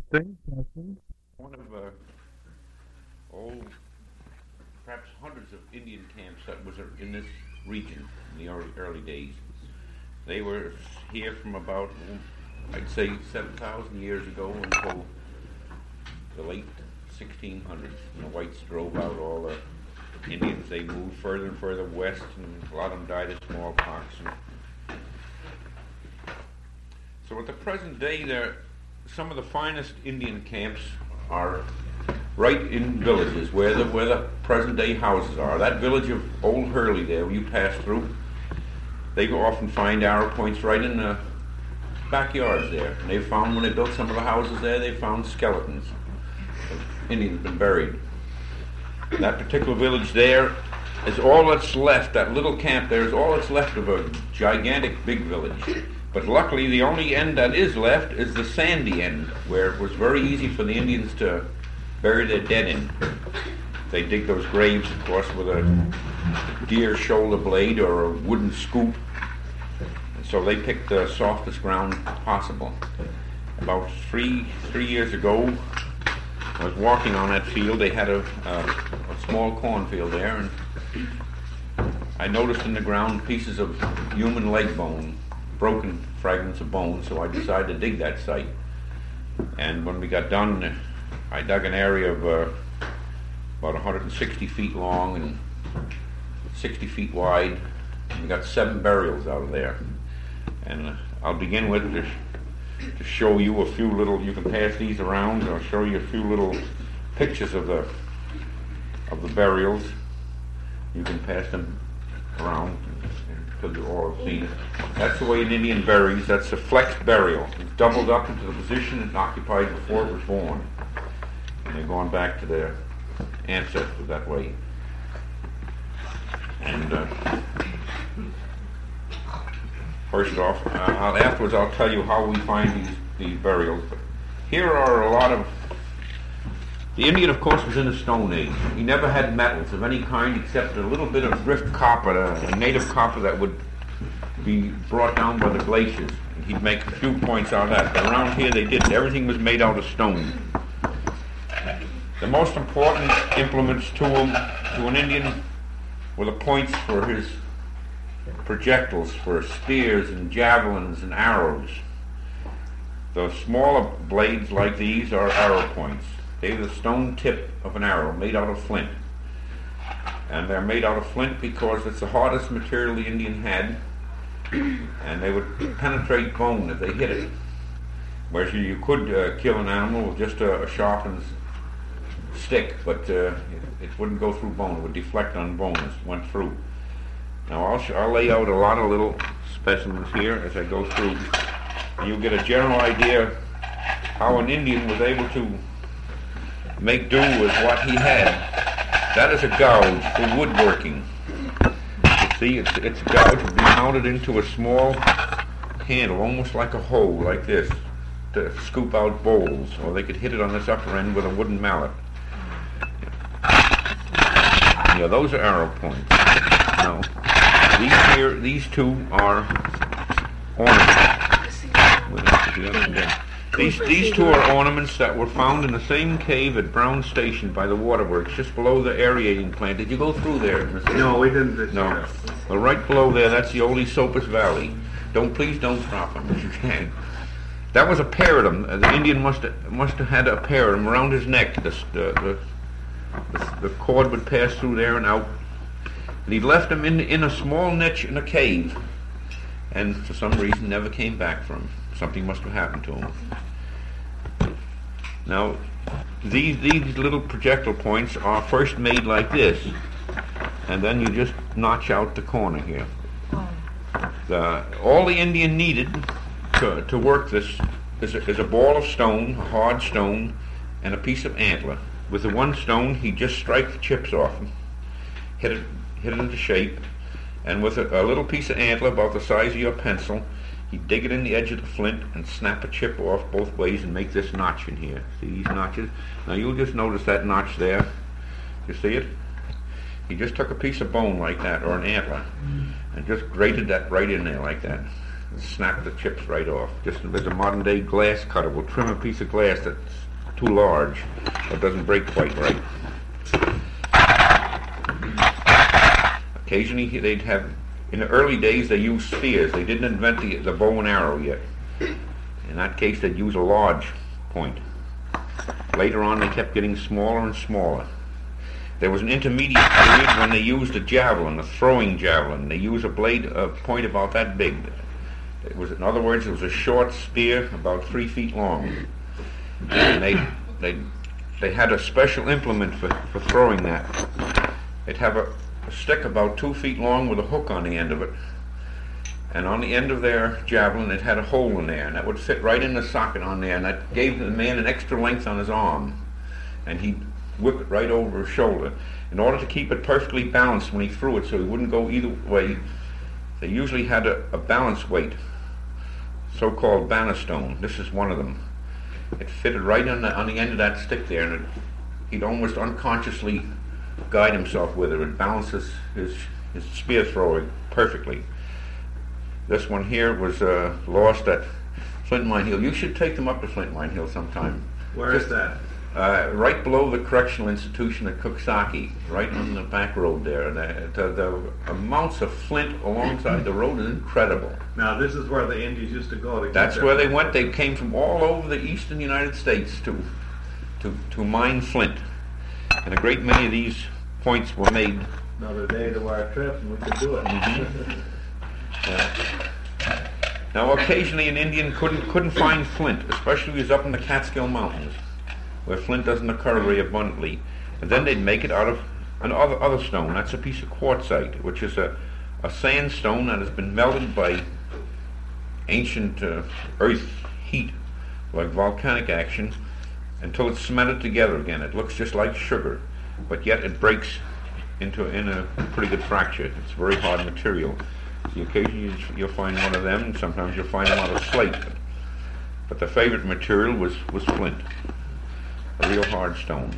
One of old, perhaps hundreds of Indian camps that was in this region in the early days. They were here from about, I'd say, 7,000 years ago until the late 1600s. And the whites drove out all the Indians. They moved further and further west, and a lot of them died of smallpox. So at the present day, some of the finest Indian camps are right in villages where the present day houses are. That village of Old Hurley there, where you pass through, they often find arrow points right in the backyards there. And they found, when they built some of the houses there, they found skeletons of Indians been buried. That particular village there is all that's left. That little camp there is all that's left of a gigantic big village. But luckily, the only end that is left is the sandy end, where it was very easy for the Indians to bury their dead in. They dig those graves, of course, with a deer shoulder blade or a wooden scoop. And so they picked the softest ground possible. About three years ago, I was walking on that field. They had a small cornfield there, and I noticed in the ground pieces of human leg bone, broken fragments of bone, so I decided to dig that site. And when we got done, I dug an area of about 160 feet long and 60 feet wide, and we got 7 burials out of there. And I'll begin with to show you a few little, you can pass these around, I'll show you a few little pictures of the burials. You can pass them around until you all have seen it. That's the way an Indian buries. That's a flexed burial. It's doubled up into the position it occupied before it was born. And they're going back to their ancestors that way. And first off, afterwards I'll tell you how we find these burials. But here are a lot of... The Indian, of course, was in the Stone Age. He never had metals of any kind except a little bit of drift copper, a native copper that would be brought down by the glaciers. And he'd make a few points out of that. But around here they didn't. Everything was made out of stone. The most important implements to an Indian were the points for his projectiles, for spears and javelins and arrows. The smaller blades like these are arrow points. They're the stone tip of an arrow made out of flint. And they're made out of flint because it's the hardest material the Indian had, and they would penetrate bone if they hit it. Whereas you could kill an animal with just a sharpened stick, but it wouldn't go through bone. It would deflect on bone as it went through. Now I'll lay out a lot of little specimens here as I go through. And you'll get a general idea how an Indian was able to make do with what he had. That is a gouge for woodworking. You see, it's a gouge would be mounted into a small handle, almost like a hoe, like this, to scoop out bowls, or they could hit it on this upper end with a wooden mallet. Yeah, those are arrow points. Now, these two are ornaments. These two are ornaments that were found in the same cave at Brown Station by the waterworks, just below the aerating plant. Did you go through there? No, we didn't. No. Well, right below there, that's the Old Esopus Valley. Please don't drop them if you can. That was a pair of them. The Indian must have had a pair of them around his neck. The cord would pass through there and out. And he left them in a small niche in a cave, and for some reason never came back from him. Something must have happened to him. Now, these little projectile points are first made like this, and then you just notch out the corner here. All the Indian needed to work this is a ball of stone, a hard stone, and a piece of antler. With the one stone, he'd just strike the chips off them, hit it into shape, and with a little piece of antler about the size of your pencil, he'd dig it in the edge of the flint and snap a chip off both ways and make this notch in here. See these notches? Now you'll just notice that notch there. You see it? He just took a piece of bone like that, or an antler, and just grated that right in there like that. snap the chips right off. Just as a modern day glass cutter will trim a piece of glass that's too large or doesn't break quite right. Occasionally they'd have, in the early days they used spears. They didn't invent the bow and arrow yet. In that case they'd use a large point. Later on they kept getting smaller and smaller. There was an intermediate period when they used a javelin, a throwing javelin. They used a blade, a point about that big. It was, in other words, it was a short spear about 3 feet long. And they had a special implement for throwing that. They'd have a stick about 2 feet long with a hook on the end of it. And on the end of their javelin, it had a hole in there, and that would fit right in the socket on there, and that gave the man an extra length on his arm. And he'd whip it right over his shoulder. In order to keep it perfectly balanced when he threw it so he wouldn't go either way, they usually had a balance weight, so-called bannerstone. This is one of them. It fitted right on the end of that stick there, and he'd almost unconsciously guide himself with it. It balances his spear throwing perfectly. This one here was lost at Flint Mine Hill. You should take them up to Flint Mine Hill sometime. Where is that? Right below the correctional institution at Cooksaki, right on the back road there. The amounts of flint alongside the road is incredible. Now this is where the Indians used to go to. That's where they went. They came from all over the eastern United States to mine flint, and a great many of these points were made. Another day to our trip, and we could do it. Mm-hmm. Now, occasionally an Indian couldn't find flint, especially if he was up in the Catskill Mountains, where flint doesn't occur very abundantly. And then they'd make it out of another stone. That's a piece of quartzite, which is a sandstone that has been melted by ancient earth heat, like volcanic action, until it's cemented together again. It looks just like sugar, but yet it breaks in a pretty good fracture. It's a very hard material. So occasionally you'll find one of them, and sometimes you'll find them out of slate. But the favorite material was flint, a real hard stone.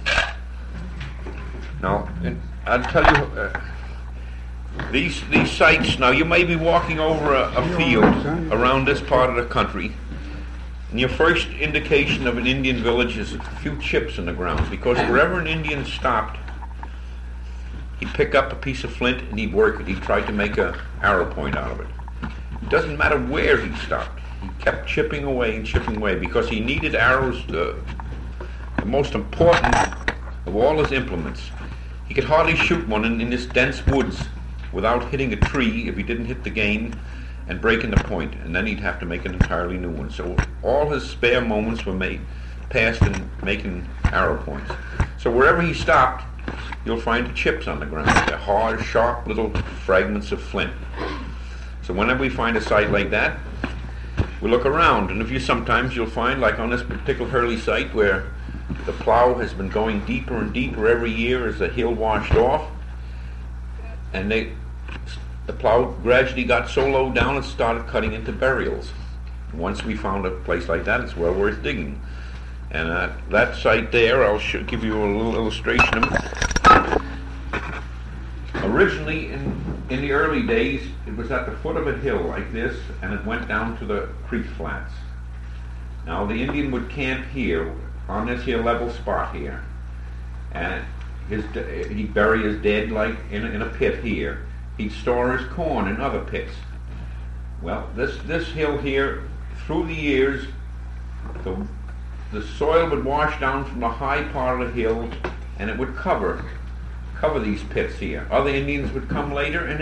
Now, I'll tell you, these sites, now you may be walking over a field around this part of the country, and your first indication of an Indian village is a few chips in the ground, because wherever an Indian stopped, he'd pick up a piece of flint and he'd work it. He tried to make an arrow point out of it. It doesn't matter where he stopped. He kept chipping away because he needed arrows, the most important of all his implements. He could hardly shoot one in this dense woods without hitting a tree if he didn't hit the game and breaking the point, and then he'd have to make an entirely new one. So all his spare moments were passed in making arrow points. So wherever he stopped, you'll find the chips on the ground. They're hard, sharp little fragments of flint. So whenever we find a site like that, we look around, and sometimes you'll find, like on this particular Hurley site, where the plow has been going deeper and deeper every year as the hill washed off, and the plow gradually got so low down it started cutting into burials. Once we found a place like that, it's well worth digging. And that site there, I'll give you a little illustration of it. Originally, in the early days, it was at the foot of a hill like this, and it went down to the creek flats. Now, the Indian would camp here, on this here level spot here, and he'd bury his dead like in a pit here. He'd store his corn in other pits. Well, this hill here, through the years, the soil would wash down from the high part of the hill, and it would cover these pits here. Other Indians would come later, and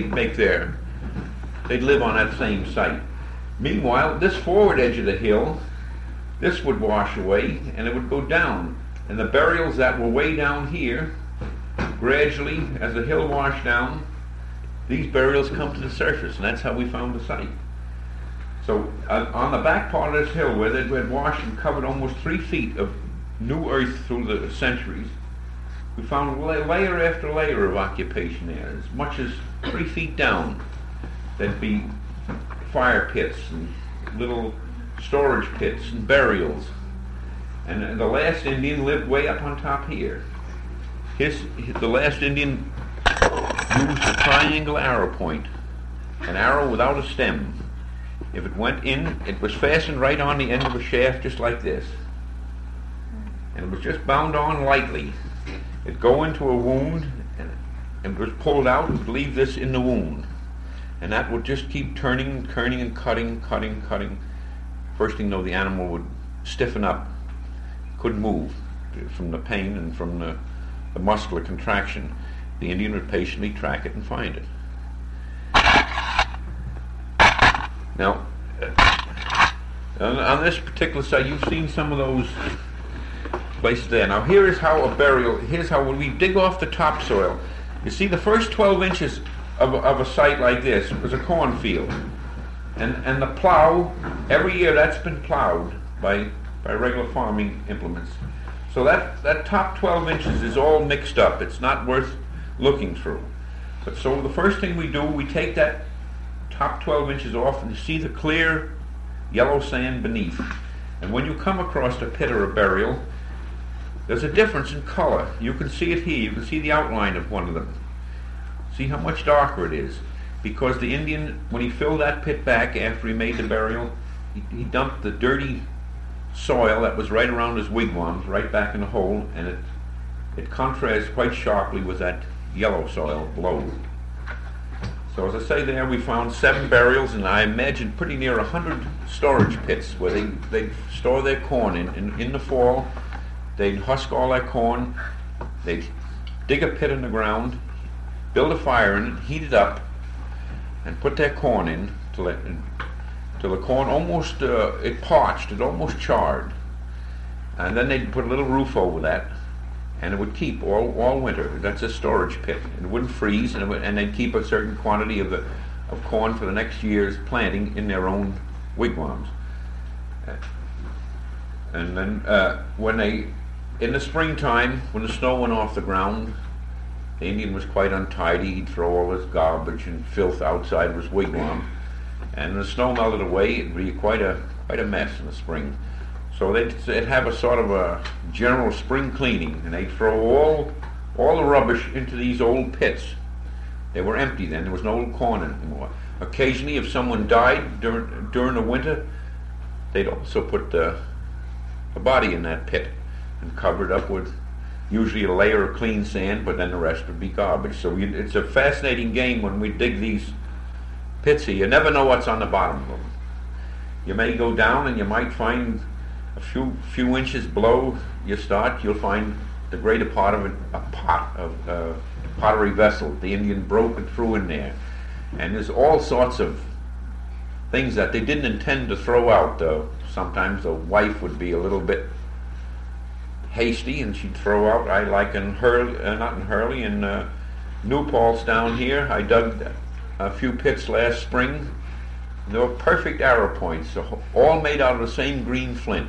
they'd live on that same site. Meanwhile, this forward edge of the hill, this would wash away, and it would go down. And the burials that were way down here, gradually, as the hill washed down, these burials come to the surface, and that's how we found the site. So on the back part of this hill, where they had washed and covered almost 3 feet of new earth through the centuries, we found layer after layer of occupation there. As much as 3 feet down, there'd be fire pits and little storage pits and burials. And the last Indian lived way up on top here. The last Indian used a triangle arrow point, an arrow without a stem. if it went in, it was fastened right on the end of a shaft just like this. And it was just bound on lightly. It'd go into a wound, and it was pulled out, it would leave this in the wound. And that would just keep turning and turning and cutting. First thing you know, the animal would stiffen up, couldn't move from the pain and from the muscular contraction. The Indian would patiently track it and find it. Now, on this particular site, you've seen some of those places there. Now, here's how when we dig off the topsoil, you see the first 12 inches of a site like this was a cornfield. And the plow, every year that's been plowed by regular farming implements. So that top 12 inches is all mixed up. It's not worth looking through. But so the first thing we do, we take that top 12 inches off and you see the clear yellow sand beneath. And when you come across a pit or a burial, there's a difference in color. You can see it here. You can see the outline of one of them. See how much darker it is. Because the Indian, when he filled that pit back after he made the burial, he dumped the dirty soil that was right around his wigwams right back in the hole, and it contrasts quite sharply with that yellow soil below. So as I say there, we found 7 burials, and I imagine pretty near 100 storage pits where they'd store their corn in the fall. They'd husk all that corn, they'd dig a pit in the ground, build a fire in it, heat it up, and put their corn in till the corn almost, it parched, it almost charred. And then they'd put a little roof over that, and it would keep all winter. That's a storage pit. It wouldn't freeze, and they'd keep a certain quantity of corn for the next year's planting in their own wigwams. And then in the springtime, when the snow went off the ground, the Indian was quite untidy. He'd throw all his garbage and filth outside of his wigwam. And when the snow melted away, it'd be quite a mess in the spring. So they'd have a sort of a general spring cleaning, and they'd throw all the rubbish into these old pits. They were empty then. There was no old corn anymore. Occasionally, if someone died during the winter, they'd also put a body in that pit and cover it up with usually a layer of clean sand, but then the rest would be garbage. So it's a fascinating game when we dig these pits here. You never know what's on the bottom of them. You may go down and you might find a few inches below you start, you'll find the greater part of it, a pottery vessel. The Indian broke and threw in there. And there's all sorts of things that they didn't intend to throw out. Sometimes the wife would be a little bit hasty, and she'd throw out. In New Paltz down here, I dug a few pits last spring. They were perfect arrow points, all made out of the same green flint.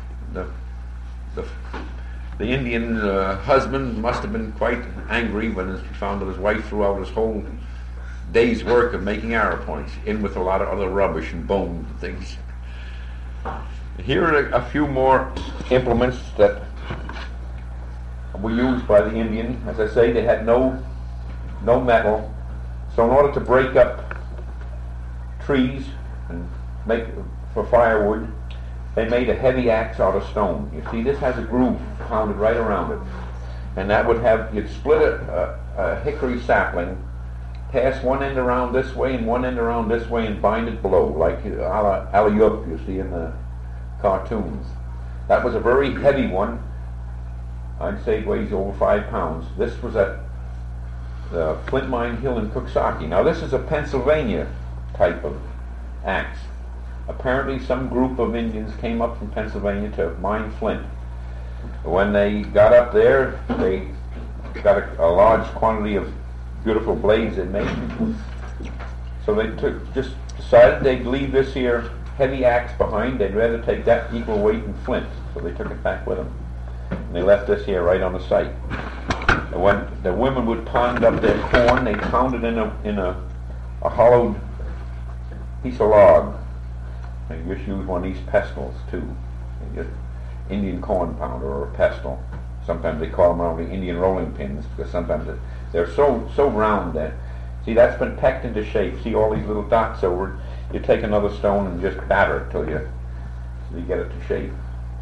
The Indian husband must have been quite angry when he found that his wife threw out his whole day's work of making arrow points, in with a lot of other rubbish and bones and things. Here are a few more implements that were used by the Indian. As I say, they had no metal, so in order to break up trees and make for firewood, they made a heavy axe out of stone. You see, this has a groove pounded right around it, and that would have, you'd split a hickory sapling, pass one end around this way and one end around this way, and bind it below, like a la alley-oop you see in the cartoons. That was a very heavy one. I'd say it weighs over 5 pounds. This was at the Flint Mine Hill in Coxsackie. Now this is a Pennsylvania type of axe. Apparently some group of Indians came up from Pennsylvania to mine flint. When they got up there, they got a large quantity of beautiful blades they made. So they just decided they'd leave this here heavy axe behind. They'd rather take that equal weight in flint. So they took it back with them. And they left this here right on the site. And when the women would pound up their corn, they pound it in a hollowed piece of log. They just use one of these pestles too. They get Indian corn pounder or a pestle. Sometimes they call them only Indian rolling pins, because sometimes they're so round that See, that's been pecked into shape. See all these little dots over it? You take another stone and just batter it till you get it to shape.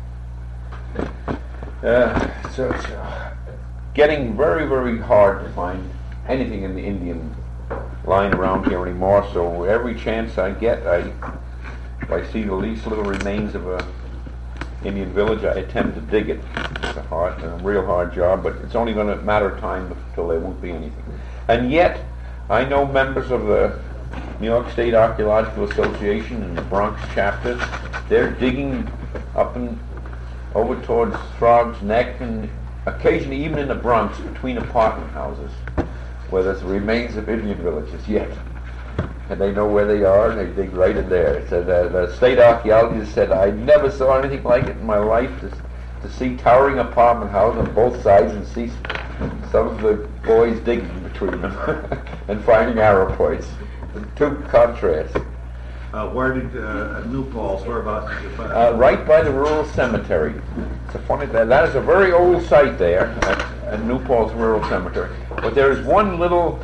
So it's getting very, very hard to find anything in the Indian line around here anymore. So every chance I get, if I see the least little remains of a Indian village, I attempt to dig it. It's a real hard job, but it's only going to matter of time until there won't be anything. And yet, I know members of the New York State Archaeological Association and the Bronx chapter. They're digging up and over towards Frog's Neck, and occasionally even in the Bronx between apartment houses, where there's remains of Indian villages yet. And they know where they are, and they dig right in there. So the state archaeologist said, I never saw anything like it in my life, to see towering apartment houses on both sides and see some of the boys digging between them and finding arrow points. Two contrasts. Where did New Paltz, whereabouts did you find? Right by the rural cemetery. It's a funny, that is a very old site there at New Paltz Rural Cemetery. But there is one little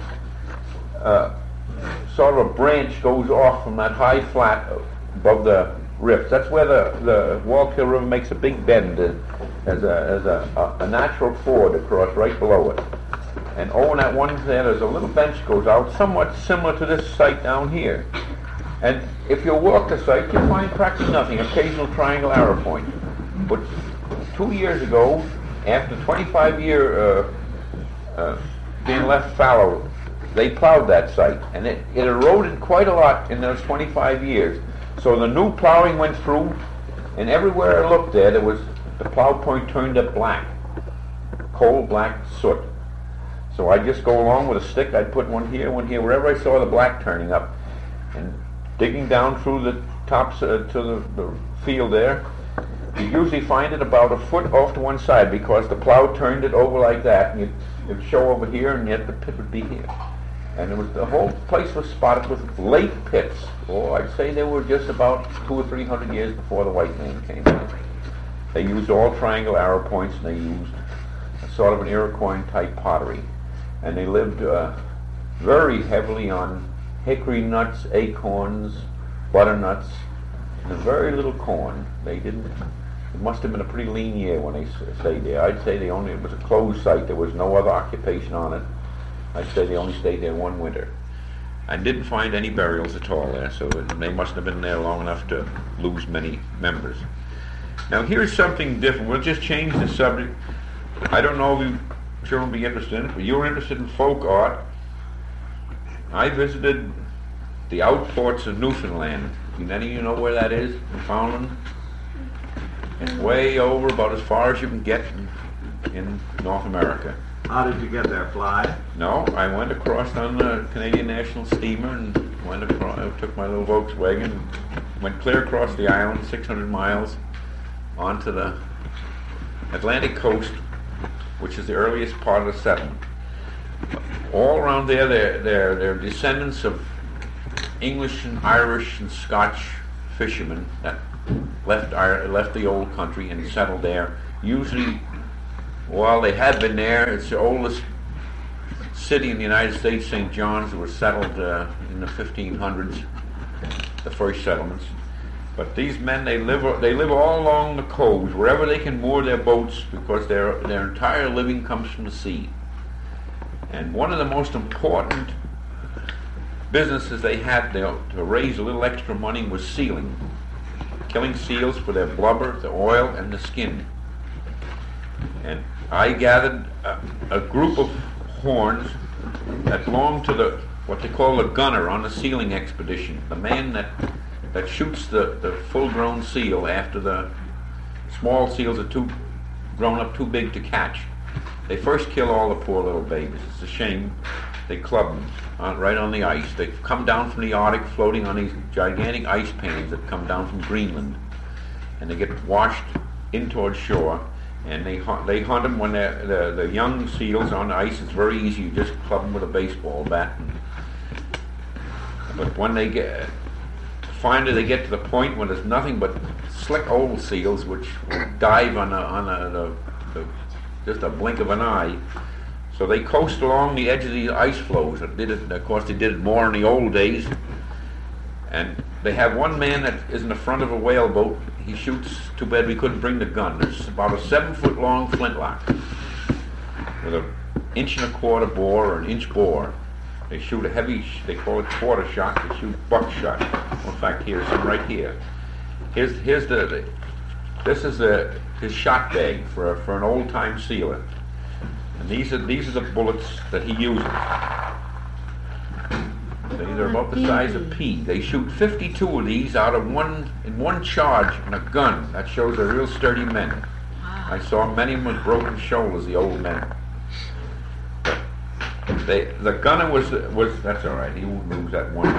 sort of a branch goes off from that high flat above the rift. That's where the Wallkill River makes a big bend as a natural ford across right below it. And over that one there's a little bench goes out, somewhat similar to this site down here. And if you walk the site, you'll find practically nothing, occasional triangle arrow point. But 2 years ago, after 25-year being left fallow, they plowed that site, and it eroded quite a lot in those 25 years. So the new plowing went through, and everywhere I looked there was the plow point turned up black, coal black soot. So I'd just go along with a stick. I'd put one here, wherever I saw the black turning up, and digging down through the tops to the field there. You usually find it about a foot off to one side because the plow turned it over like that, and it'd show over here, and yet the pit would be here. And the whole place was spotted with late pits. Oh, I'd say they were just about 200 or 300 years before the white man came in. They used all triangle arrow points, and they used sort of an Iroquois type pottery. And they lived very heavily on hickory nuts, acorns, butternuts, and very little corn. It must have been a pretty lean year when they stayed there. I'd say it was a closed site. There was no other occupation on it. I'd say they only stayed there one winter. I didn't find any burials at all there, so they must have been there long enough to lose many members. Now here's something different. We'll just change the subject. I don't know if you sure will be interested in it, but you're interested in folk art. I visited the outports of Newfoundland. Do any of you know where that is? Newfoundland? It's way over about as far as you can get in North America. How did you get there? Fly? No, I went across on the Canadian National Steamer and went across. I took my little Volkswagen, went clear across the island, 600 miles, onto the Atlantic coast, which is the earliest part of the settlement. All around there, they're descendants of English and Irish and Scotch fishermen that left the old country and settled there. Usually, while they had been there, it's the oldest city in the United States, St. John's. It was settled in the 1500s, the first settlements. But these men, they live all along the coves, wherever they can moor their boats, because their entire living comes from the sea. And one of the most important businesses they had to raise a little extra money was sealing. Killing seals for their blubber, the oil, and the skin. And I gathered a group of horns that belonged to what they call the gunner on the sealing expedition, the man that shoots the full-grown seal after the small seals are grown up too big to catch. They first kill all the poor little babies. It's a shame. They club them right on the ice. They come down from the Arctic floating on these gigantic ice pans that come down from Greenland. And they get washed in towards shore. And they hunt them when the young seals on the ice. It's very easy. You just club them with a baseball bat. But when they get to the point when there's nothing but slick old seals which dive on just a blink of an eye. So they coast along the edge of the ice floes. Of course, they did it more in the old days. And they have one man that is in the front of a whaleboat. He shoots. Too bad we couldn't bring the gun. There's about a 7-foot-long flintlock with an 1.25-inch bore or an inch bore. They shoot a heavy. They call it quarter shot. They shoot buckshot. In fact, here's some right here. This is his shot bag for an old-time sealer. And these are the bullets that he uses. They're about the size of pea. They shoot 52 of these out of one charge in a gun. That shows they're real sturdy men. Wow. I saw many of them with broken shoulders, the old men. The gunner was that's all right. He won't lose that one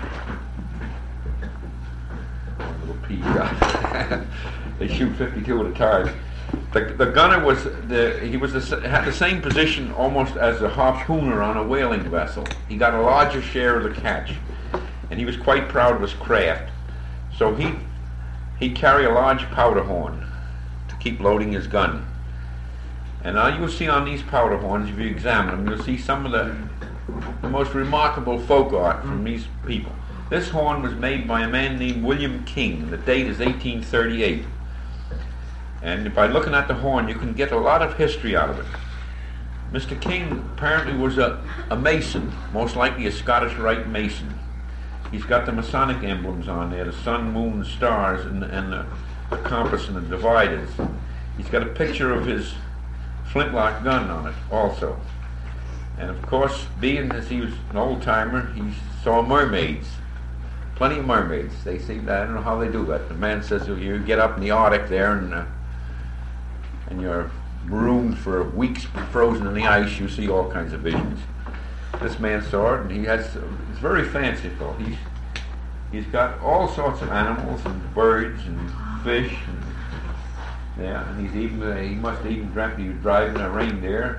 little pea shot. They shoot 52 at a time. The gunner had the same position almost as the harpooner on a whaling vessel. He got a larger share of the catch, and he was quite proud of his craft. So he'd carry a large powder horn to keep loading his gun. And now you'll see on these powder horns, if you examine them, you'll see some of the most remarkable folk art from these people. This horn was made by a man named William King. The date is 1838. And by looking at the horn, you can get a lot of history out of it. Mr. King apparently was a Mason, most likely a Scottish Rite Mason. He's got the Masonic emblems on there, the sun, moon, stars, and the compass and the dividers. He's got a picture of his flintlock gun on it also. And of course, being as he was an old-timer, he saw mermaids. Plenty of mermaids. They say, I don't know how they do that. The man says, you get up in the Arctic there and you're marooned for weeks frozen in the ice, you see all kinds of visions. This man saw it, and it's very fanciful. He's got all sorts of animals and birds and fish, and he must have even dreamt he was driving a reindeer.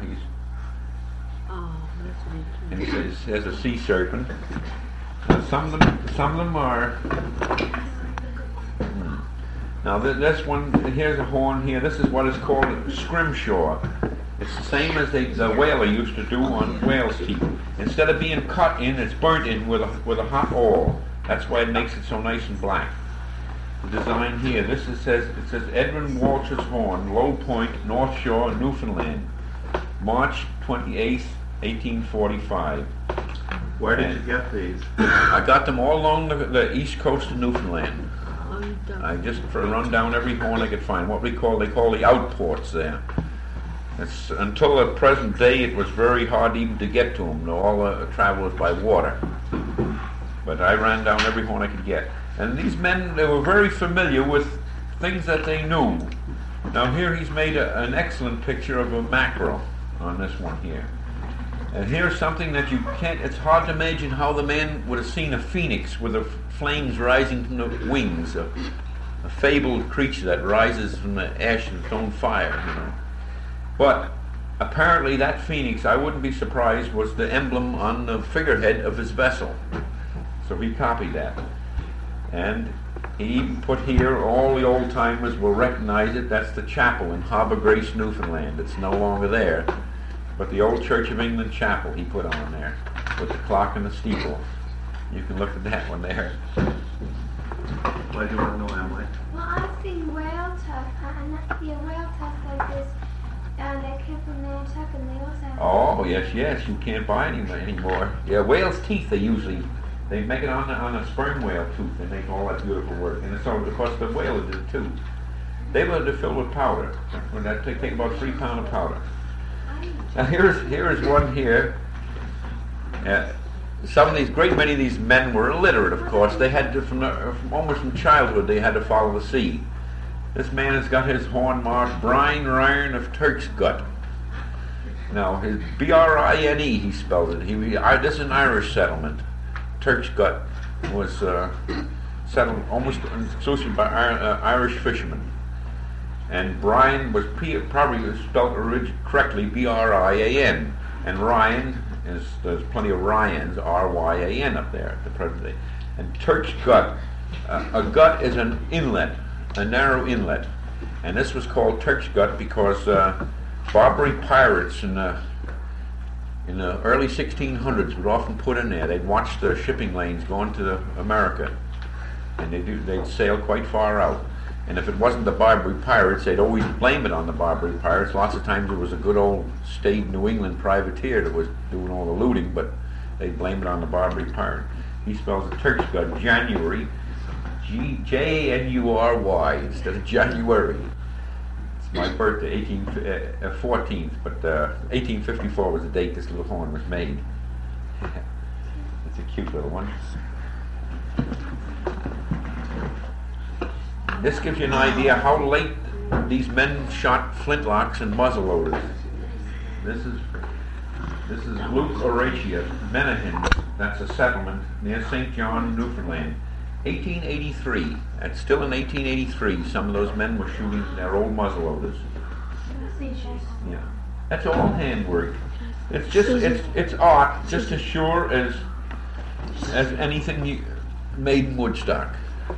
And he has a sea serpent. Some of them are. Now this one, here's a horn here. This is what is called scrimshaw. It's the same as the whaler used to do on whale's teeth. Instead of being cut in, it's burnt in with a hot oil. That's why it makes it so nice and black. The design here. It says Edwin Walter's horn, Low Point, North Shore, Newfoundland, March 28th, 1845. Where did you get these? I got them all along the east coast of Newfoundland. I just run down every horn I could find. What they call the outports there. Until the present day, it was very hard even to get to them. All the travel was by water. But I ran down every horn I could get. And these men, they were very familiar with things that they knew. Now here he's made an excellent picture of a mackerel on this one here. And here's something that you can't, it's hard to imagine how the man would have seen a phoenix with the flames rising from the wings, a fabled creature that rises from the ash of its own fire, But apparently that phoenix, I wouldn't be surprised, was the emblem on the figurehead of his vessel. So he copied that. And he even put here, all the old-timers will recognize it, that's the chapel in Harbour Grace, Newfoundland. It's no longer there. But the old Church of England chapel he put on there with the clock and the steeple. You can look at that one there. What do you want to know, Emily? Well, I've seen whale tusk like this, and they came from Nantucket, and they also have... Oh, yes, you can't buy any anymore. Yeah, whale's teeth, they make it on a sperm whale tooth. They make all that beautiful work. And so, of course, the whaler did it too. They were filled with powder. They take about 3 pounds of powder. Now here is one here. Some of these, great many of these men were illiterate, of course. They had to, almost from childhood, they had to follow the sea. This man has got his horn marked Brian Ryan of Turk's Gut. Now, his B-R-I-N-E, he spelled it. This is an Irish settlement. Turk's Gut was settled almost exclusively by Irish fishermen. And Brian was probably spelled correctly B-R-I-A-N. And Ryan, there's plenty of Ryans, R-Y-A-N up there at the present day. And Turk's Gut. A gut is an inlet, a narrow inlet. And this was called Turk's Gut because Barbary pirates in the in the early 1600s would often put in there. They'd watch the shipping lanes going to America, and they'd sail quite far out. And if it wasn't the Barbary Pirates, they'd always blame it on the Barbary Pirates. Lots of times it was a good old staid New England privateer that was doing all the looting, but they'd blame it on the Barbary Pirate. He spells it Turk's got January, Janury instead of January. It's my birthday, 14th, but 1854 was the date this little horn was made. It's a cute little one. This gives you an idea how late these men shot flintlocks and muzzleloaders. This is Luke Horatia Menahan. That's a settlement near St. John, Newfoundland. 1883. That's still in 1883. Some of those men were shooting their old muzzleloaders. Yeah, that's all handwork. It's just it's art, just as sure as anything made in Woodstock.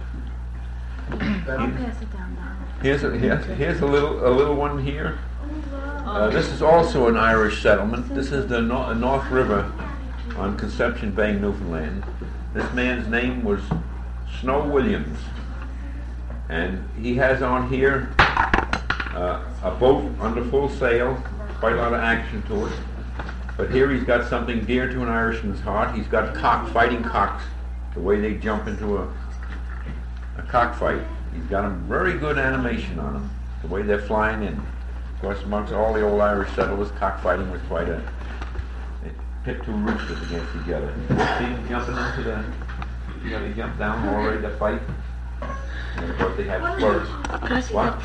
Here's a little one here. This is also an Irish settlement. This is the North River on Conception Bay, Newfoundland. This man's name was Snow Williams, and he has on here a boat under full sail, quite a lot of action to it. But here he's got something dear to an Irishman's heart. He's got fighting cocks, the way they jump into a cockfight. He's got a very good animation on them, the way they're flying in. Of course, amongst all the old Irish settlers, cockfighting was quite a... They pit two roosters against each other. You see them jumping into the... You know, they jump down all ready to fight. And of course they have spurs. What?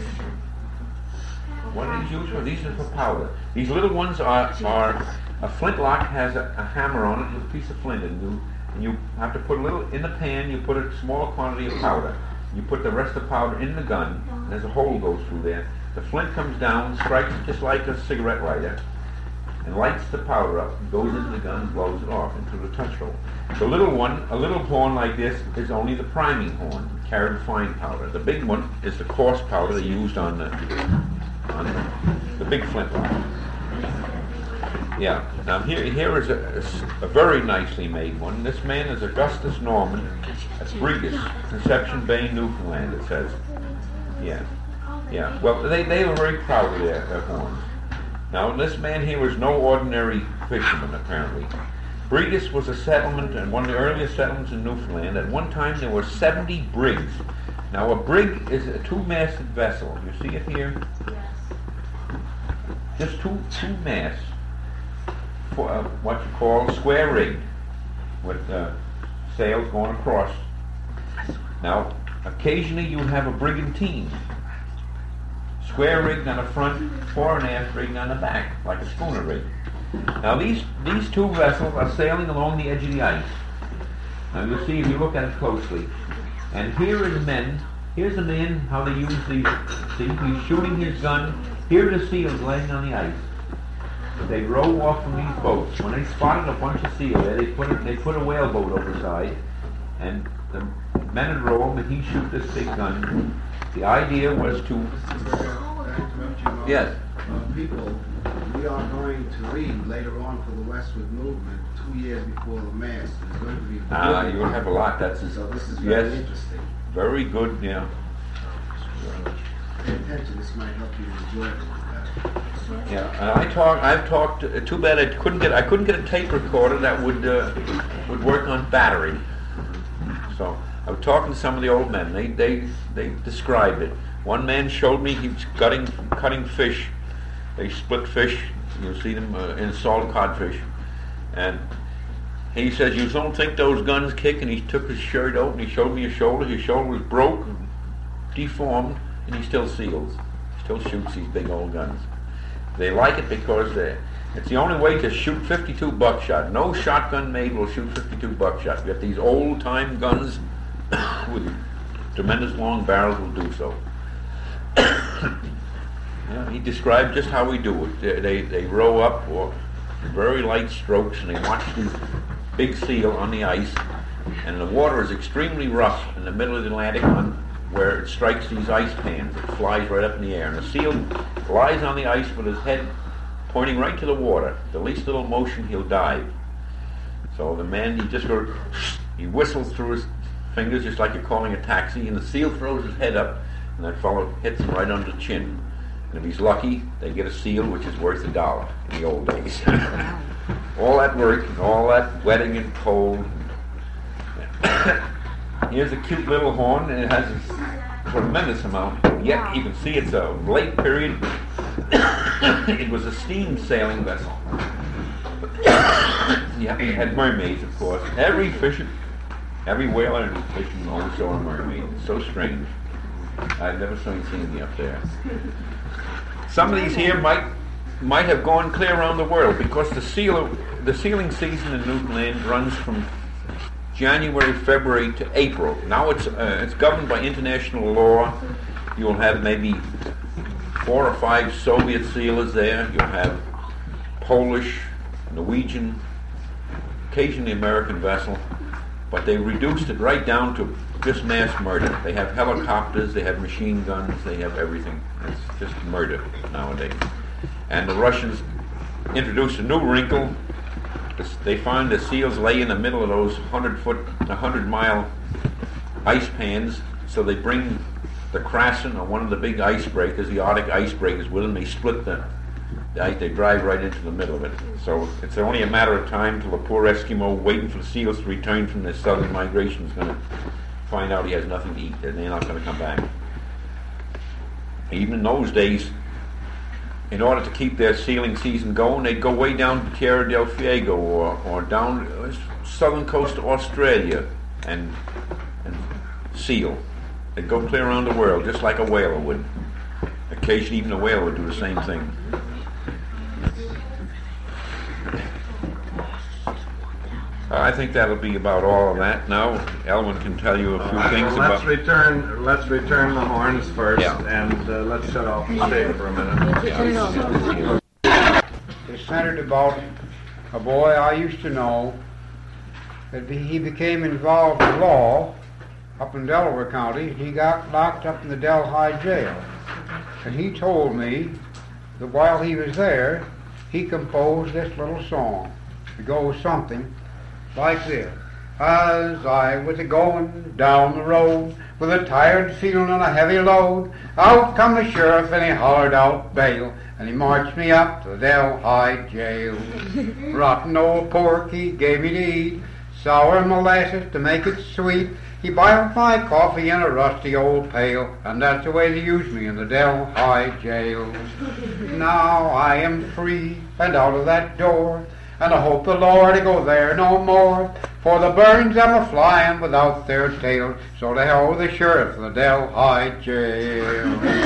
What are these used for? These are for powder. These little ones are a flintlock has a hammer on it with a piece of flint, and you have to put a little in the pan. You put a small quantity of powder. You put the rest of the powder in the gun. And there's a hole goes through there. The flint comes down, strikes just like a cigarette lighter, and lights the powder up, and goes into the gun, and blows it off into the touch hole. The little one, a little horn like this, is only the priming horn, carried fine powder. The big one is the coarse powder they used on the big flintlock. Yeah. Now here is a very nicely made one. This man is Augustus Norman at Brigus, Conception Bay, Newfoundland. It says. Yeah. Yeah. Well, they were very proud of their horns. Now this man here was no ordinary fisherman, apparently. Brigus was a settlement, and one of the earliest settlements in Newfoundland. At one time there were 70 brigs. Now a brig is a two-masted vessel. You see it here? Just two masts. For what you call square rigged, with sails going across. Now, occasionally you have a brigantine, square rigged on the front, fore and aft rigged on the back, like a schooner rig. Now these two vessels are sailing along the edge of the ice. Now you'll see if you look at it closely. And here's the men, how they use these. See, he's shooting his gun. Here are the seals laying on the ice. They row off from these boats. When they spotted a bunch of seal there, they put a whaleboat overside, and the men would row them, and he'd shoot this big gun. The idea was to... Yes. People, we are going to read later on for the Westward Movement 2 years before the Mass. There's going to be you will have a lot. That's so this is very interesting. Very good, yeah. Pay attention. This might help you enjoy it. Yeah, and I've talked. Too bad I couldn't get a tape recorder that would work on battery. So I was talking to some of the old men. They described it. One man showed me he was cutting fish. They split fish. You'll see them in salt codfish, and he says, "You don't think those guns kick?" And he took his shirt open. He showed me his shoulder. His shoulder was broke, deformed, and he still seals. Still shoots these big old guns. They like it because it's the only way to shoot 52 buckshot. No shotgun made will shoot 52 buckshot. You got these old-time guns with tremendous long barrels will do so. Yeah, he described just how we do it. They row up or very light strokes, and they watch this big seal on the ice, and the water is extremely rough in the middle of the Atlantic where it strikes these ice pans. It flies right up in the air, and the seal lies on the ice with his head pointing right to the water. The least little motion, he'll dive. So the man, he just goes, he whistles through his fingers just like you're calling a taxi, and the seal throws his head up, and that fellow hits him right on the chin. And if he's lucky, they get a seal which is worth $1 in the old days. All that work, and all that wetting and cold. Here's a cute little horn, and it has a tremendous amount. Yet you can see it's a late period. It was a steam sailing vessel. Yeah, it had mermaids, of course. Every whaler and fisherman always saw a mermaid. It's so strange. I've never seen any up there. Some of these here might have gone clear around the world because the sealing season in Newfoundland runs from January, February to April. Now it's governed by international law. You'll have maybe 4 or 5 Soviet sealers there. You'll have Polish, Norwegian, occasionally American vessel, but they reduced it right down to just mass murder. They have helicopters, they have machine guns, they have everything. It's just murder nowadays. And the Russians introduced a new wrinkle. They find the seals lay in the middle of those 100-mile ice pans, so they bring the Krasen or one of the big icebreakers, the Arctic icebreakers, with them. They split the ice, they drive right into the middle of it. So it's only a matter of time till the poor Eskimo waiting for the seals to return from their southern migration is going to find out he has nothing to eat, and they're not going to come back. Even in those days, in order to keep their sealing season going, they'd go way down to Tierra del Fuego or down the southern coast of Australia and seal. They'd go clear around the world, just like a whaler would. Occasionally even a whale would do the same thing. I think that'll be about all of that. Now, Elwin can tell you a few things about... Let's return the horns first, and let's shut off the tape for a minute. It's centered about a boy I used to know that he became involved in law up in Delaware County. He got locked up in the Delhi jail. And he told me that while he was there, he composed this little song. It goes something like this. As I was going down the road with a tired feeling and a heavy load, out come the sheriff and he hollered out bail, and he marched me up to the Delhi jail. Rotten old pork he gave me to eat, sour molasses to make it sweet. He boiled my coffee in a rusty old pail, and that's the way they use me in the Delhi jail. Now I am free and out of that door, and I hope the Lord to go there no more, for the birds them a flying without their tails, so to hell with the sheriff of the Delhi jail.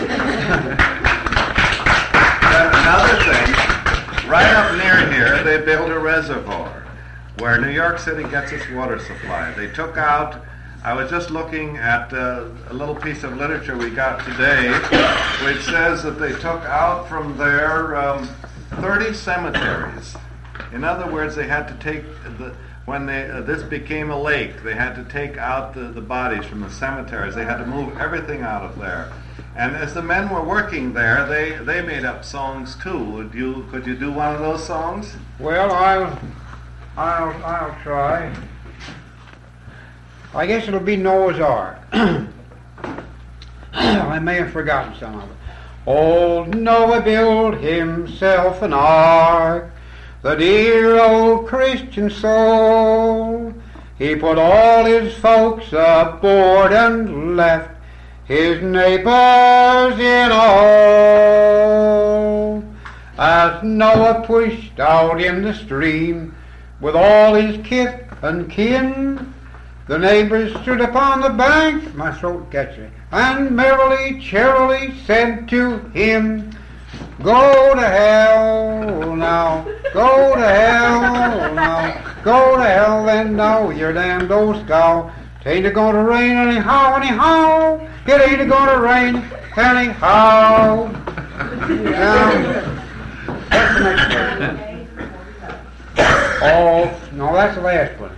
Another thing, right up near here, they built a reservoir where New York City gets its water supply. They took out, I was just looking at a little piece of literature we got today, which says that they took out from there 30 cemeteries. In other words, they had to take when this became a lake, they had to take out the bodies from the cemeteries. They had to move everything out of there. And as the men were working there, they made up songs too. Could you do one of those songs? Well, I'll try. I guess it'll be Noah's Ark. I may have forgotten some of it. Old Noah built himself an ark, the dear old Christian soul. He put all his folks aboard and left his neighbors in all. As Noah pushed out in the stream with all his kith and kin, the neighbors stood upon the bank, my throat gets me, and merrily, cheerily said to him, "Go to hell now, go to hell now, go to hell then now, you're damned old scow. It ain't a-gonna rain anyhow, anyhow, it ain't a-gonna rain anyhow." That's the next one. Oh, no, that's the last one.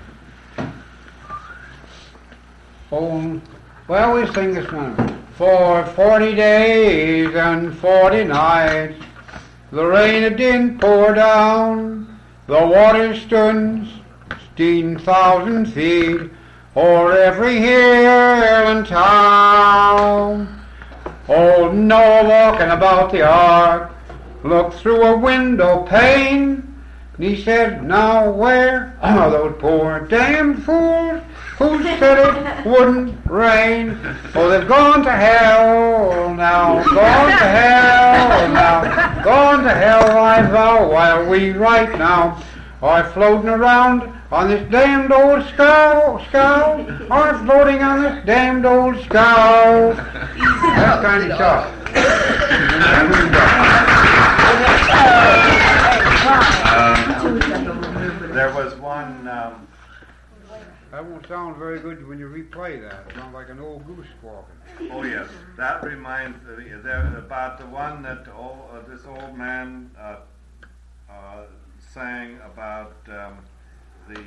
Oh, well, we sing this one. For 40 days and 40 nights The rain it didn't pour down, the water stood 16,000 feet o'er every hill and town. Old Noah walking about the ark looked through a window pane, and he said, now where are those poor damn fools who said it wouldn't rain? Oh, they've gone to hell now, gone to hell now, gone to hell, I vow, while we right now are floating around on this damned old scow, are floating on this damned old scow. That's kind of tough. There was one. That won't sound very good when you replay that. It sounds like an old goose squawking. Oh yes, that reminds me about the one that this old man sang about the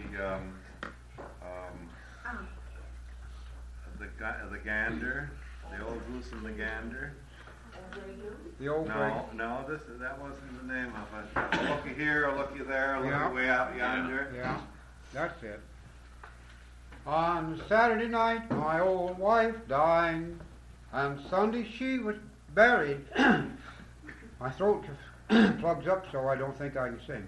gander, the old goose and the gander. The old No, that wasn't the name of it. Looky here, looky there, looky way out yonder. Yeah, that's it. On Saturday night, my old wife died, and Sunday she was buried. My throat plugs up, so I don't think I can sing.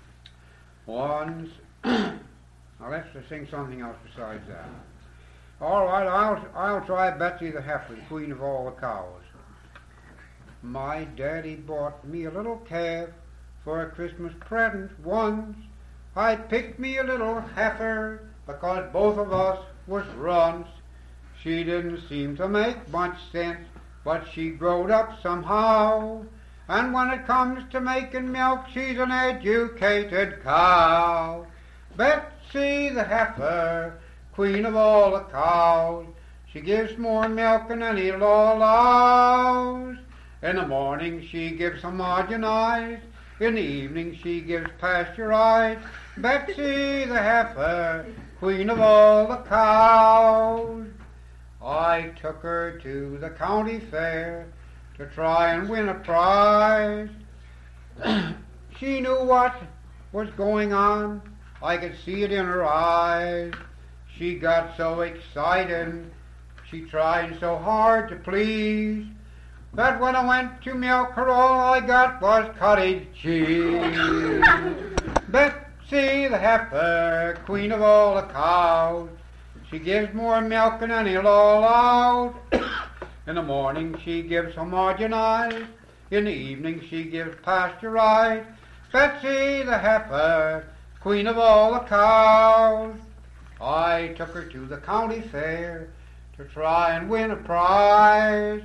Now let's just sing something else besides that. All right, I'll try Betsy the heifer, the queen of all the cows. My daddy bought me a little calf for a Christmas present once. I picked me a little heifer because both of us was runts. She didn't seem to make much sense, but she growed up somehow. And when it comes to making milk, she's an educated cow. Betsy the heifer, queen of all the cows, she gives more milk than any law allows. In the morning she gives homogenized, in the evening she gives pasteurized. Betsy the heifer, queen of all the cows. I took her to the county fair to try and win a prize. She knew what was going on, I could see it in her eyes. She got so excited, she tried so hard to please, that when I went to milk her, all I got was cottage cheese. Betsy the heifer, queen of all the cows, she gives more milk than any law allowed. In the morning she gives homogenized, in the evening she gives pasteurized. Betsy the heifer, queen of all the cows. I took her to the county fair to try and win a prize.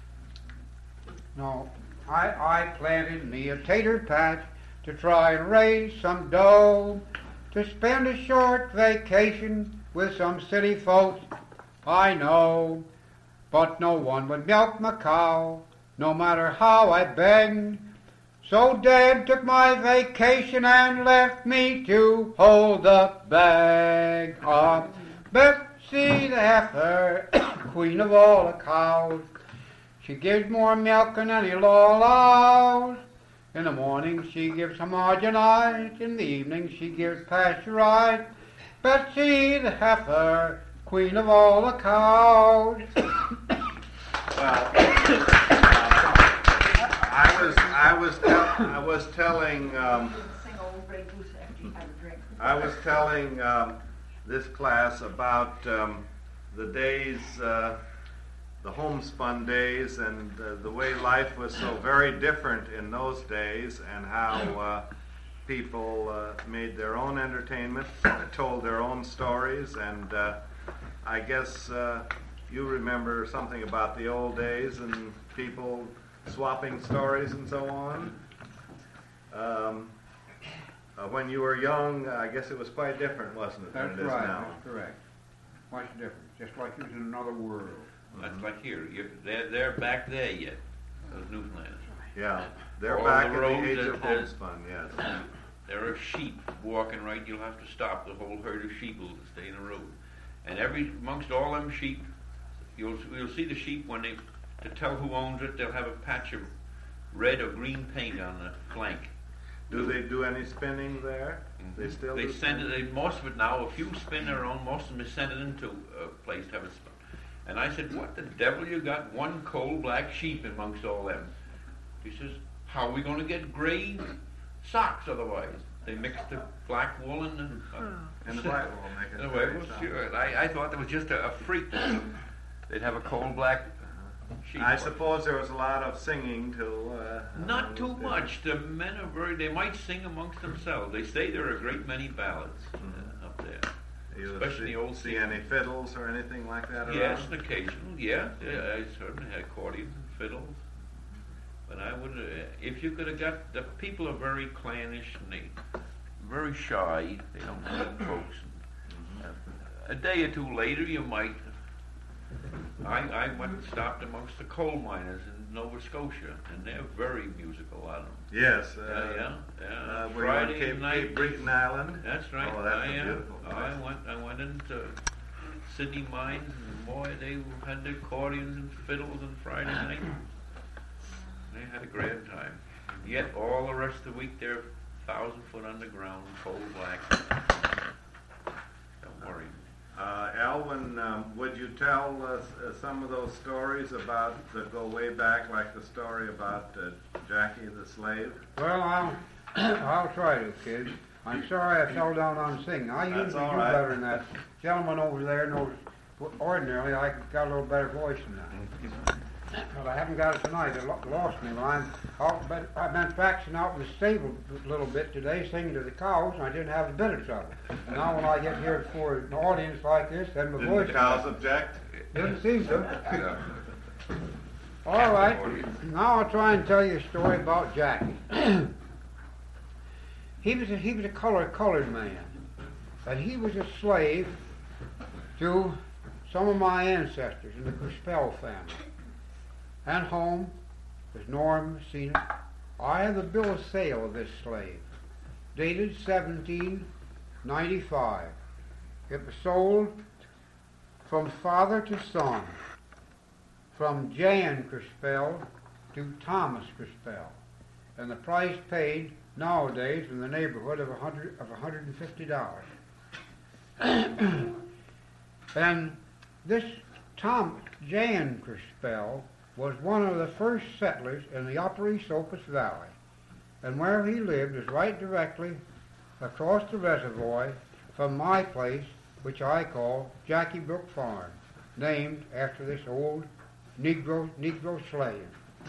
No, I planted me a tater patch to try and raise some dough, to spend a short vacation with some city folks I know. But no one would milk my cow, no matter how I begged. So Dad took my vacation and left me to hold the bag. Betsy the heifer, queen of all the cows, she gives more milk than any law allows. In the morning she gives homogenized, in the evening she gives pasteurized. Betsy the heifer, queen of all the cows. Well, I was telling this class about the days, the homespun days, and the way life was so very different in those days, and how people made their own entertainment, told their own stories, and I guess you remember something about the old days and people swapping stories and so on. When you were young, I guess it was quite different, wasn't it, than it is right, now? That's correct. Much different. Just like he was in another world. That's like here. They're back there yet, those Newfoundlands. Yeah, they're All back the in roads the age that- of homespun, yes. There are sheep walking right. You'll have to stop. The whole herd of sheep will stay in the road. And amongst all them sheep, you'll see the sheep when to tell who owns it, they'll have a patch of red or green paint on the flank. Do they do any spinning there? They still They do send spinning? it, most of it now, a few spin their own, most of them is send it into a place to have it spun. And I said, what the devil, you got one coal black sheep amongst all them? He says, how are we going to get gray socks otherwise? They mix the black wool and the white wool, make it anyway, gray well, socks. sure. I thought that was just a freak. They'd have a coal black sheep. I suppose there was a lot of singing too. Not too much. The men are they might sing amongst themselves. They say there are a great many ballads up there. You especially old see people. any fiddles or anything like that Yes, around? an occasional, yeah. I certainly had accordions and fiddles. But I would, if you could have got, the people are very clannish and they very shy. They don't meet folks. A day or two later, you might. I went and stopped amongst the coal miners in Nova Scotia, and they're very musical, a lot of them. Yes. Yeah. Were you on Friday night. Cape Breton Island? That's right. Oh, that's a beautiful place. I went into Sydney Mines, and boy, they had the accordions and fiddles on Friday night. They had a grand time. Yet all the rest of the week they're 1,000 foot underground, coal black. Don't worry. Elwin, would you tell us some of those stories that go way back, like the story about Jackie the slave? Well, I'll try to, kid. I'm sorry I fell down on singing. I usually do all right. better than that. Gentleman over there knows, ordinarily, I got a little better voice than that. But I haven't got it tonight. It lost me. I've been practicing out in the stable a little bit today, singing to the cows, and I didn't have a bit of trouble. Now when I get here before an audience like this, then my Didn't voice... the cows object? Didn't seem to. All right. Now I'll try and tell you a story about Jackie. He was a colored man, and he was a slave to some of my ancestors in the Crispell family. And home, as Norm seen it, I have the bill of sale of this slave, dated 1795. It was sold from father to son, from Jan Crispell to Thomas Crispell, and the price paid nowadays in the neighborhood of $150. And this Jan Crispell was one of the first settlers in the Upper Esopus Valley, and where he lived is right directly across the reservoir from my place, which I call Jackie Brook Farm, named after this old Negro slave.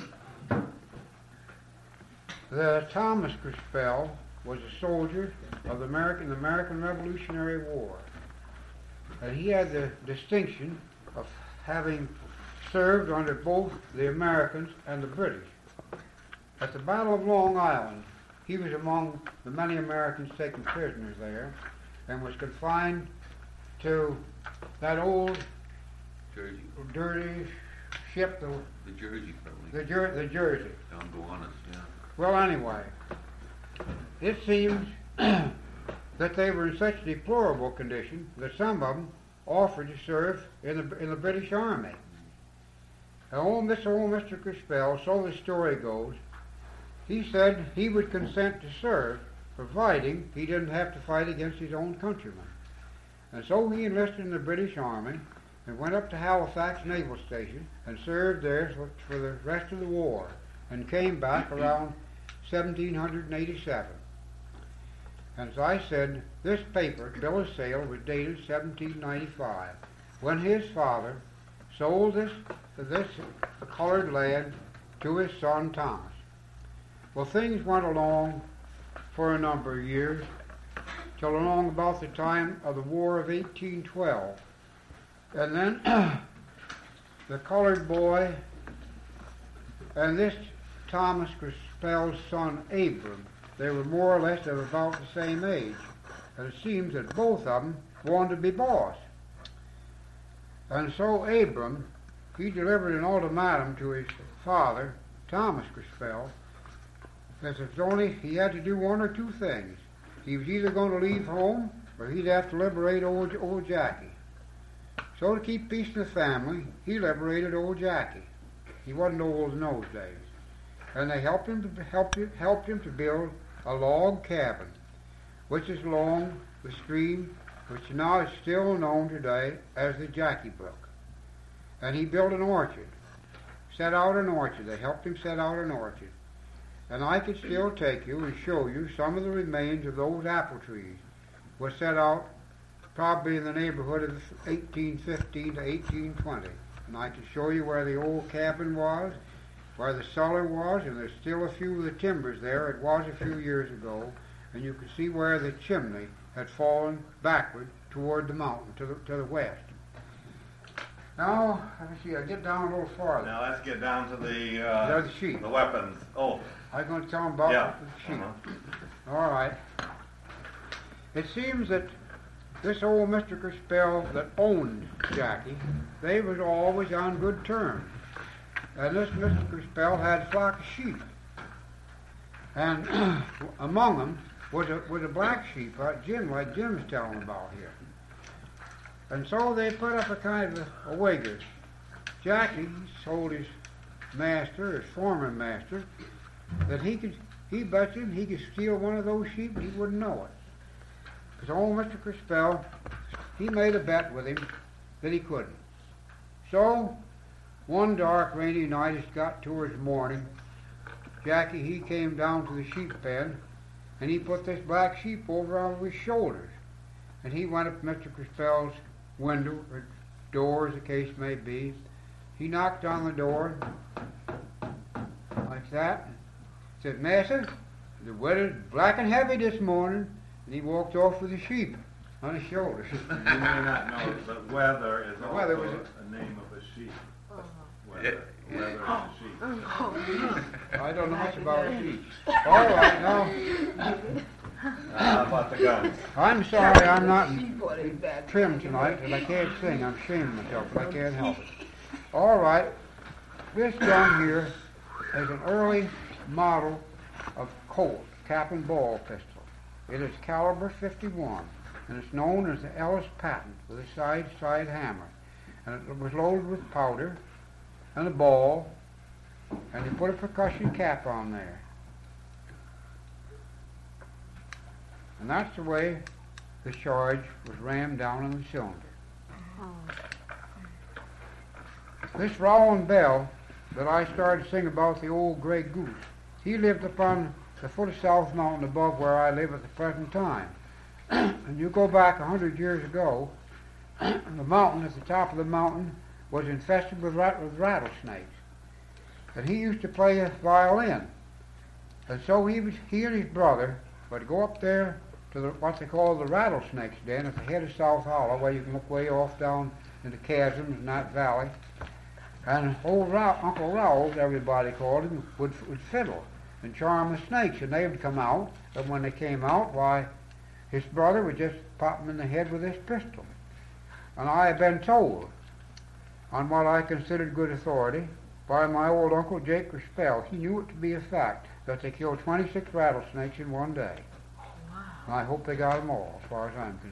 The Thomas Crispell was a soldier of the American Revolutionary War, and he had the distinction of having served under both the Americans and the British. At the Battle of Long Island, he was among the many Americans taken prisoners there, and was confined to that old Jersey. dirty ship, The Jersey, probably. the Jersey. Down Gowanus, yeah. Well, anyway, it seems that they were in such deplorable condition that some of them offered to serve in the British Army. And this old Mr. Crispell, so the story goes, he said he would consent to serve, providing he didn't have to fight against his own countrymen. And so he enlisted in the British Army and went up to Halifax Naval Station and served there for the rest of the war, and came back around 1787. And as I said, this paper, bill of sale, was dated 1795, when his father sold this colored lad to his son Thomas. Well, things went along for a number of years, till along about the time of the War of 1812. And then the colored boy and this Thomas Crispell's son Abram, they were more or less of about the same age. And it seems that both of them wanted to be boss. And so Abram, he delivered an ultimatum to his father, Thomas Crispell, that he had to do one or two things. He was either going to leave home, or he'd have to liberate old Jackie. So to keep peace in the family, he liberated old Jackie. He wasn't old in those days. and they helped him to build a log cabin, which is along the stream, which now is still known today as the Jackie Brook. And he built an orchard, set out an orchard. They helped him set out an orchard. And I could still take you and show you some of the remains of those apple trees were set out probably in the neighborhood of 1815 to 1820. And I could show you where the old cabin was, where the cellar was, and there's still a few of the timbers there. It was a few years ago. And you could see where the chimney had fallen backward toward the mountain, to the west. Now, let me see, I'll get down a little farther. Now let's get down to the sheep. The weapons. Oh. I'm going to tell them about the sheep. All right. It seems that this old Mr. Crispell that owned Jackie, they was always on good terms. And this Mr. Crispell had a flock of sheep. And among them was a black sheep, like Jim's telling about here. And so they put up a kind of a wager. Jackie told his master, his former master, that he bet him he could steal one of those sheep and he wouldn't know it. Because old Mr. Crispell, he made a bet with him that he couldn't. So, one dark rainy night, it got towards morning, Jackie, he came down to the sheep pen, and he put this black sheep over on his shoulders. And he went up to Mr. Crispell's window, or door, as the case may be. He knocked on the door, like that, said, "Master, the weather's black and heavy this morning," and he walked off with the sheep on his shoulders. You may not know, but weather is also weather was a name of a sheep. Weather is a sheep. I don't know much about sheep. All right, now. How about the guns? I'm sorry I'm not trimmed tonight, and I can't sing. I'm ashamed of myself, but I can't help it. All right, this gun here is an early model of Colt cap and ball pistol. It is caliber 51, and it's known as the Ellis patent with a side hammer. And it was loaded with powder and a ball, and they put a percussion cap on there. And that's the way the charge was rammed down in the cylinder. This Rowan Bell that I started to sing about, the old gray goose, he lived upon the foot of South Mountain above where I live at the present time. And you go back 100 years ago, the mountain, at the top of the mountain, was infested with rattlesnakes. And he used to play a violin. And so he and his brother would go up there to what they call the rattlesnake's den at the head of South Hollow, where you can look way off down in the chasms in that valley. And old Uncle Rowell, everybody called him, would fiddle and charm the snakes, and they would come out. And when they came out, why, his brother would just pop them in the head with his pistol. And I have been told, on what I considered good authority, by my old Uncle Jake Crispell, he knew it to be a fact, that they killed 26 rattlesnakes in one day. Oh, wow. And I hope they got them all, as far as I'm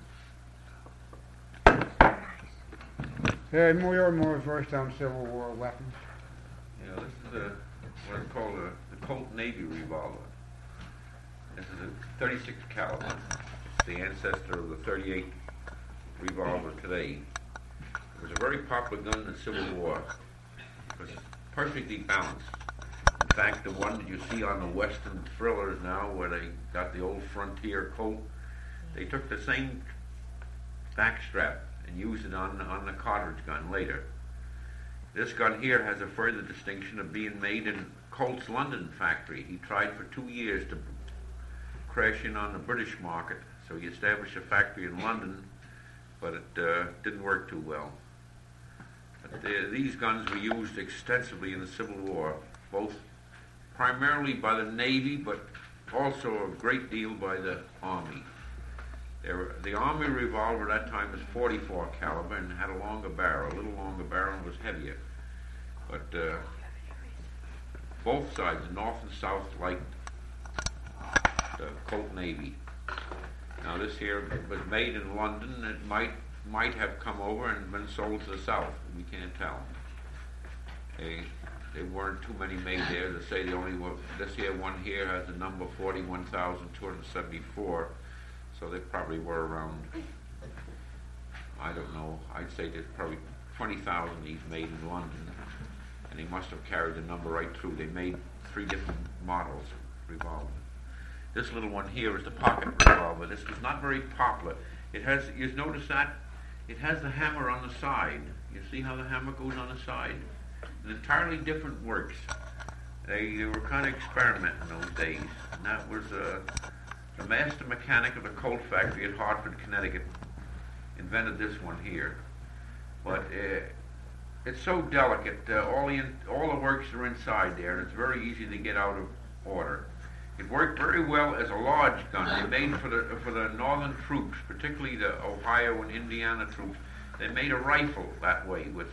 concerned. Hey, more verse on Civil War weapons. Yeah, this is what's called the Colt Navy revolver. This is a 36 caliber. It's the ancestor of the 38 revolver today. It was a very popular gun in the Civil War. It was perfectly balanced. In fact, the one that you see on the Western thrillers now, where they got the old Frontier Colt, they took the same back strap and used it on the cartridge gun later. This gun here has a further distinction of being made in Colt's London factory. He tried for 2 years to crash in on the British market, so he established a factory in London, but it didn't work too well. But these guns were used extensively in the Civil War, both primarily by the Navy, but also a great deal by the Army. The Army revolver at that time was 44 caliber and had a longer barrel, a little longer barrel, and was heavier. But both sides, North and South, liked the Colt Navy. Now this here was made in London. It might have come over and been sold to the South. We can't tell. There weren't too many made there. They say this here one here has the number 41,274. So they probably were around, I don't know, I'd say there's probably 20,000 these made in London. And they must have carried the number right through. They made 3 different models of revolver. This little one here is the pocket revolver. This was not very popular. It has, you notice that? It has the hammer on the side. You see how the hammer goes on the side? An entirely different works. They were kind of experimenting in those days. And that was the master mechanic of the Colt factory at Hartford, Connecticut, invented this one here. But it's so delicate. All the works are inside there, and it's very easy to get out of order. It worked very well as a large gun. They made for the northern troops, particularly the Ohio and Indiana troops. They made a rifle that way with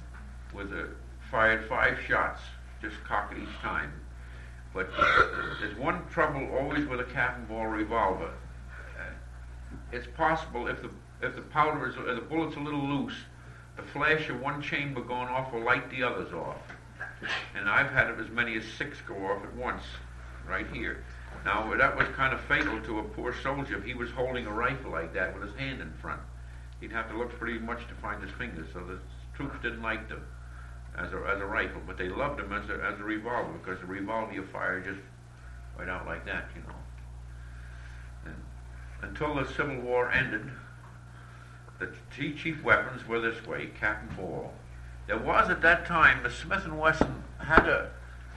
fired 5 shots, just cocked each time. But there's one trouble always with a cap and ball revolver. It's possible if the bullet's a little loose, the flash of one chamber going off will light the others off. And I've had as many as 6 go off at once, right here. Now that was kind of fatal to a poor soldier if he was holding a rifle like that with his hand in front. He'd have to look pretty much to find his fingers. So the troops didn't like them as a rifle, but they loved them as a revolver, because the revolver you fire just right out like that, you know. And until the Civil War ended, the chief weapons were this way: cap and ball. There was at that time, the Smith & Wesson had a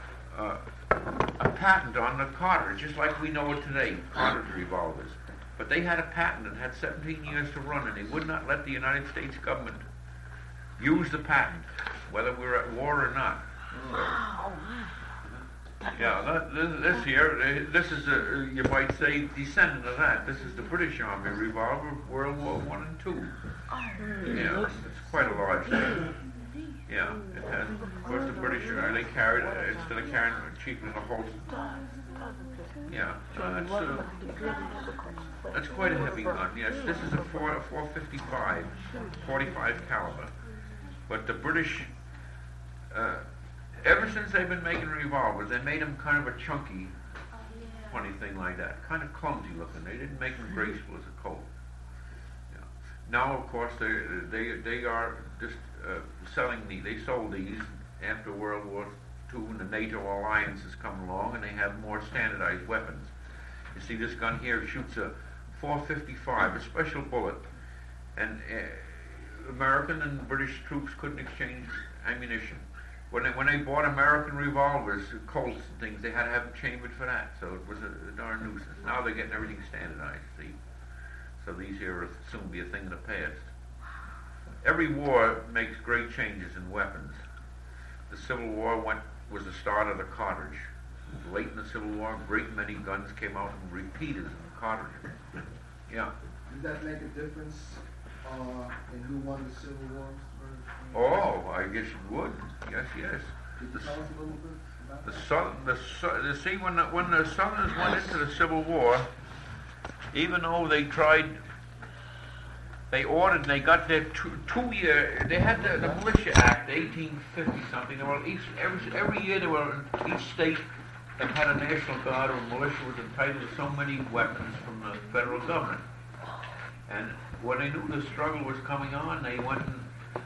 patent on the cartridge, just like we know it today, cartridge revolvers. But they had a patent and had 17 years to run, and they would not let the United States government use the patent, whether we were at war or not. Yeah, this here, this is, you might say, descendant of that. This is the British Army revolver of World War I and II. Yeah, it's quite a large thing. Yeah, it has, of course, the British Army, they carried it, instead of carrying it cheap in the holster. Yeah, that's quite a heavy gun. Yes, this is a 455, 45 caliber. But the British, ever since they've been making revolvers, they made them kind of a chunky, funny thing like that, kind of clumsy looking. They didn't make them graceful as a Colt. Yeah. Now, of course, they are just selling these. They sold these after World War II, and the NATO alliance has come along, and they have more standardized weapons. You see, this gun here shoots a 455, a special bullet, and American and British troops couldn't exchange ammunition. When they bought American revolvers, Colts and things, they had to have them chambered for that. So it was a darn nuisance. Now they're getting everything standardized, see? So these here will soon be a thing of the past. Every war makes great changes in weapons. The Civil War was the start of the cartridge. Late in the Civil War, a great many guns came out and repeaters in the cartridge. Yeah. Did that make a difference in who won the Civil War? Oh, I guess it would. Yes. Could you tell us a little bit about that? See, when the Southerners went into the Civil War, even though they ordered, and they got their 2-year, they had the Militia Act, 1850 something. There were every year there were, each state that had a National Guard or a militia was entitled to so many weapons from the federal government. And when they knew the struggle was coming on, they went and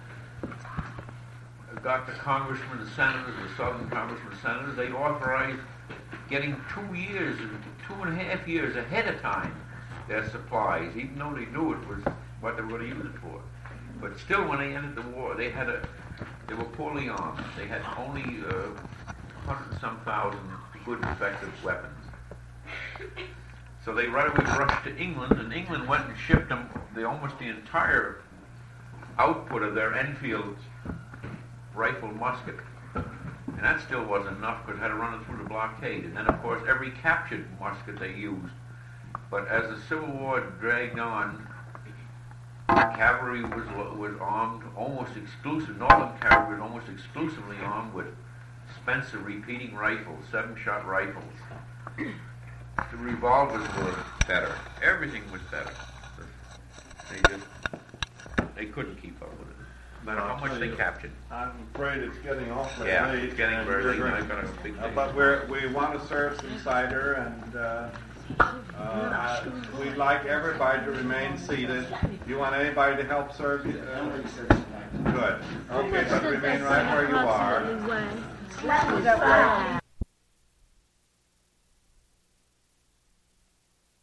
got the congressmen and senators, the southern congressmen and senators. They authorized getting 2 years and 2.5 years ahead of time their supplies, even though they knew it was what they were going to use it for. But still, when they ended the war, they were poorly armed. They had only 100-some thousand good, effective weapons. So they right away rushed to England, and England went and shipped them almost the entire output of their Enfield rifle musket. And that still wasn't enough, because it had to run it through the blockade. And then, of course, every captured musket they used. But as the Civil War dragged on, cavalry was armed almost exclusively, Northern cavalry was almost exclusively armed with Spencer repeating rifles, 7-shot rifles. The revolvers were better. Everything was better. They couldn't keep up with it. matter how much they captured. I'm afraid it's getting awfully Yeah, late. it's getting and very we're late. gonna- I've got a big day. But we want to serve some cider, and we'd like everybody to remain seated. You want anybody to help serve you? Good. Okay, but remain right where you are. That was